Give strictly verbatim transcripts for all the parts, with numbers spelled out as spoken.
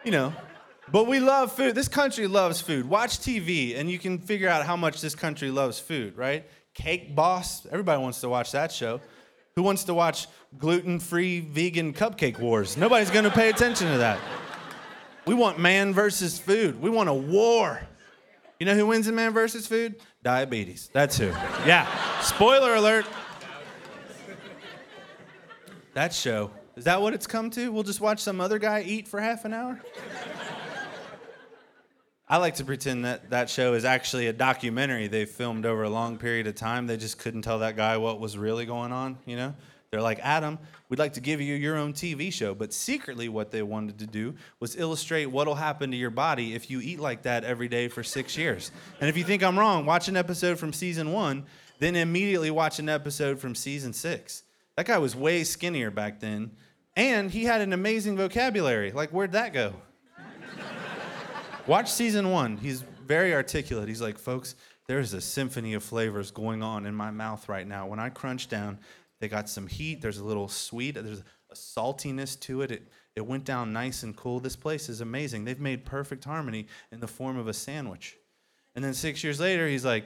You know, but we love food. This country loves food. Watch T V, and you can figure out how much this country loves food, right? Cake Boss, everybody wants to watch that show. Who wants to watch gluten-free vegan cupcake wars? Nobody's going to pay attention to that. We want man versus food. We want a war. You know who wins in man versus food? Diabetes. That's who. Yeah. Spoiler alert. That show. Is that what it's come to? We'll just watch some other guy eat for half an hour? I like to pretend that that show is actually a documentary they filmed over a long period of time. They just couldn't tell that guy what was really going on, you know? They're like, Adam, we'd like to give you your own T V show. But secretly what they wanted to do was illustrate what'll happen to your body if you eat like that every day for six years. And if you think I'm wrong, watch an episode from season one, then immediately watch an episode from season six. That guy was way skinnier back then. And he had an amazing vocabulary. Like, where'd that go? Watch season one. He's very articulate. He's like, folks, there's a symphony of flavors going on in my mouth right now. When I crunch down, they got some heat. There's a little sweet. There's a saltiness to it. It it went down nice and cool. This place is amazing. They've made perfect harmony in the form of a sandwich. And then six years later, he's like,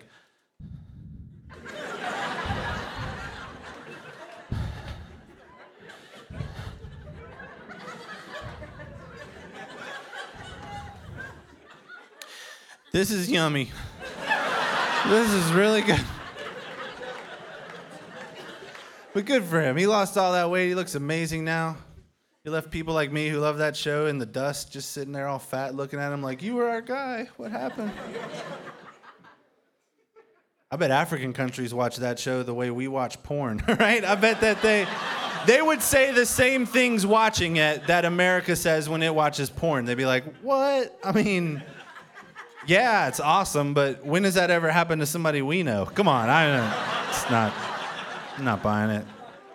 this is yummy. This is really good. But good for him. He lost all that weight. He looks amazing now. He left people like me who love that show in the dust, just sitting there all fat looking at him like, you were our guy. What happened? I bet African countries watch that show the way we watch porn, right? I bet that they they would say the same things watching it that America says when it watches porn. They'd be like, what? I mean... yeah, it's awesome, but when does that ever happen to somebody we know? Come on, I don't know. It's not, I'm not buying it.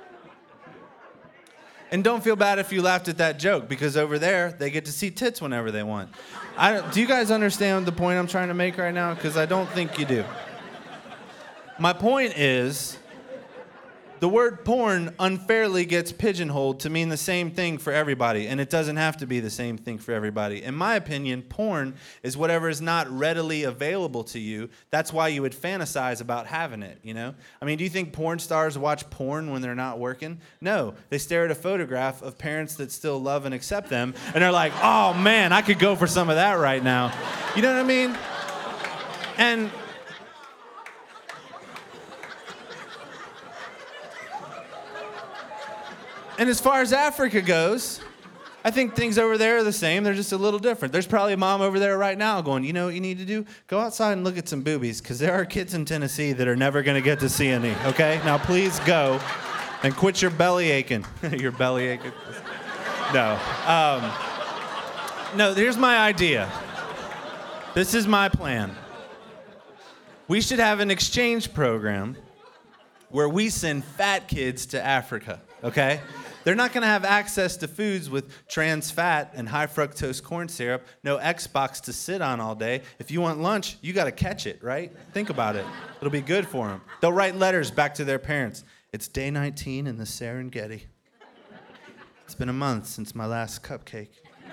And don't feel bad if you laughed at that joke, because over there, they get to see tits whenever they want. I don't, do you guys understand the point I'm trying to make right now? Because I don't think you do. My point is, the word porn unfairly gets pigeonholed to mean the same thing for everybody, and it doesn't have to be the same thing for everybody. In my opinion, porn is whatever is not readily available to you. That's why you would fantasize about having it, you know? I mean, do you think porn stars watch porn when they're not working? No. They stare at a photograph of parents that still love and accept them, and they're like, oh, man, I could go for some of that right now. You know what I mean? And... And as far as Africa goes, I think things over there are the same. They're just a little different. There's probably a mom over there right now going, you know what you need to do? Go outside and look at some boobies, because there are kids in Tennessee that are never going to get to see any, okay? Now, please go and quit your belly aching. Your belly aching? No. Um, no, here's my idea. This is my plan. We should have an exchange program where we send fat kids to Africa, okay? They're not going to have access to foods with trans fat and high fructose corn syrup, no Xbox to sit on all day. If you want lunch, you got to catch it, right? Think about it. It'll be good for them. They'll write letters back to their parents. It's day nineteen in the Serengeti. It's been a month since my last cupcake.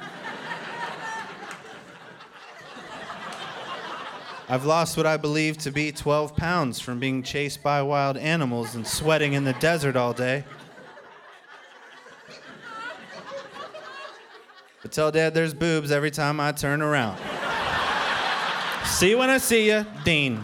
I've lost what I believe to be twelve pounds from being chased by wild animals and sweating in the desert all day. But tell Dad there's boobs every time I turn around. See you when I see you, Dean.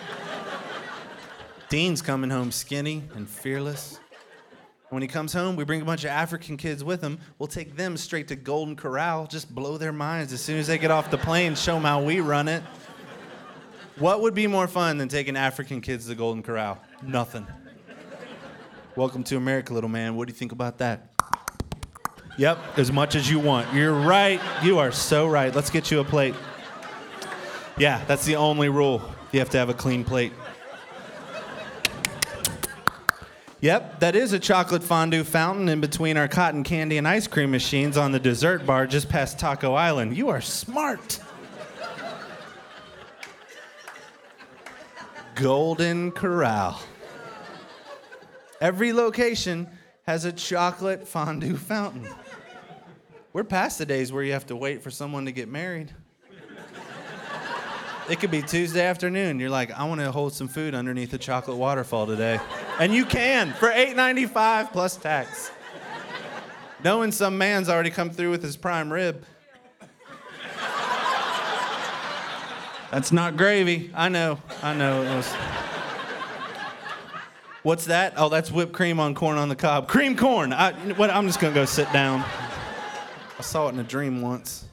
Dean's coming home skinny and fearless. When he comes home, we bring a bunch of African kids with him. We'll take them straight to Golden Corral, just blow their minds as soon as they get off the plane, show them how we run it. What would be more fun than taking African kids to the Golden Corral? Nothing. Welcome to America, little man. What do you think about that? Yep, as much as you want. You're right. You are so right. Let's get you a plate. Yeah, that's the only rule. You have to have a clean plate. Yep, that is a chocolate fondue fountain in between our cotton candy and ice cream machines on the dessert bar just past Taco Island. You are smart. Golden Corral. Every location has a chocolate fondue fountain. We're past the days where you have to wait for someone to get married. It could be Tuesday afternoon. You're like, I want to hold some food underneath a chocolate waterfall today. And you can for eight ninety-five plus tax. Knowing some man's already come through with his prime rib. That's not gravy. I know. I know. It was... What's that? Oh, that's whipped cream on corn on the cob. Cream corn. I, what, I'm just going to go sit down. I saw it in a dream once.